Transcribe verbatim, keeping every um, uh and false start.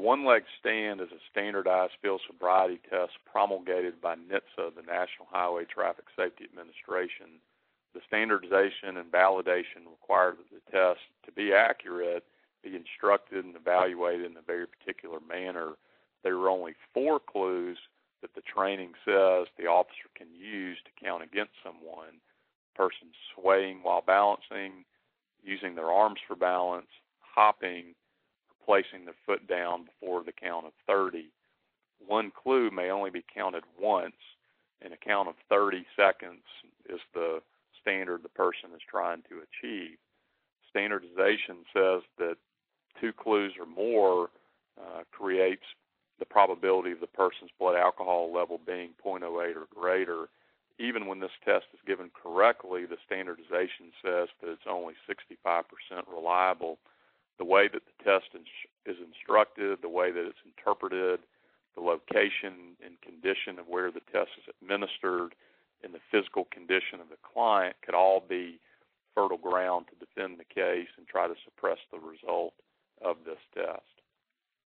one-leg stand is a standardized field sobriety test promulgated by N H T S A, the National Highway Traffic Safety Administration. The standardization and validation required that the test, to be accurate, be instructed and evaluated in a very particular manner. There are only four clues that the training says the officer can use to count against someone. Person swaying while balancing, using their arms for balance, hopping, placing their foot down before the count of thirty. One clue may only be counted once, and a count of thirty seconds is the standard the person is trying to achieve. Standardization says that two clues or more uh, creates the probability of the person's blood alcohol level being zero point zero eight or greater. Even when this test is given correctly, the standardization says that it's only sixty-five percent reliable. The way that the test is instructed, the way that it's interpreted, the location and condition of where the test is administered, and the physical condition of the client could all be fertile ground to defend the case and try to suppress the result of this test.